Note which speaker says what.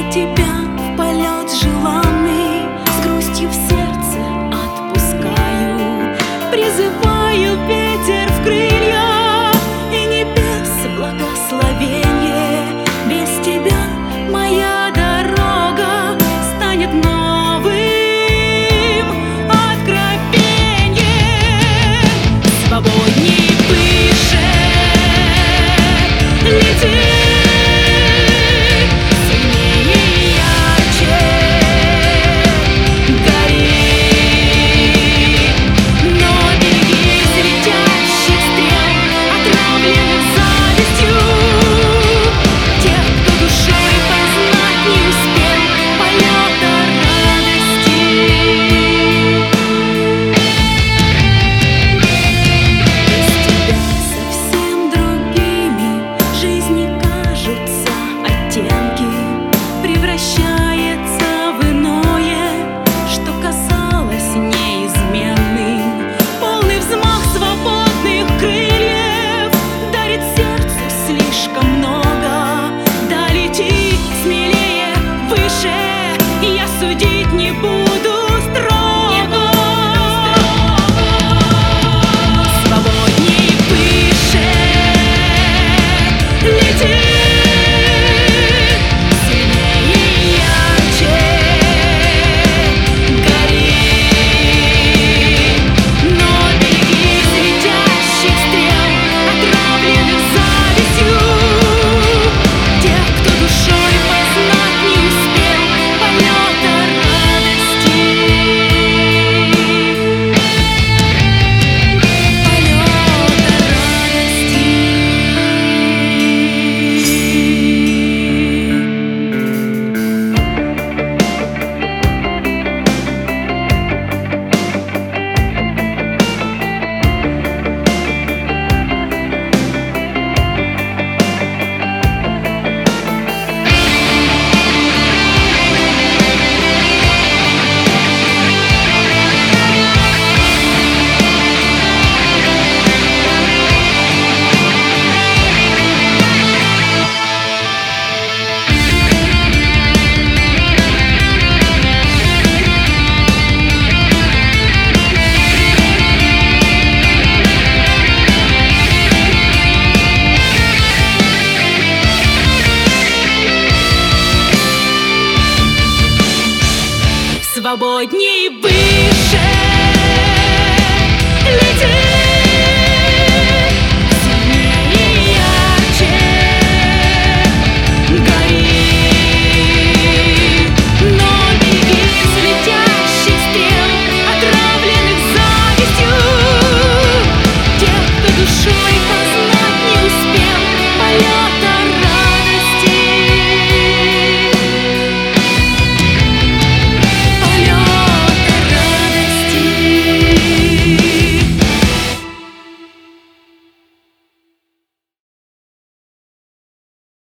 Speaker 1: тебя в полет желанный с грустью в сердце отпускаю, призываю ветер в крылья и небес благословенье. Без тебя моя дорога станет новым откровеньем. Свободней, выше лети. Превращается в иное, что казалось неизменным. Полный взмах свободных крыльев дарит сердцу слишком много. Да лети смелее, выше, я судья.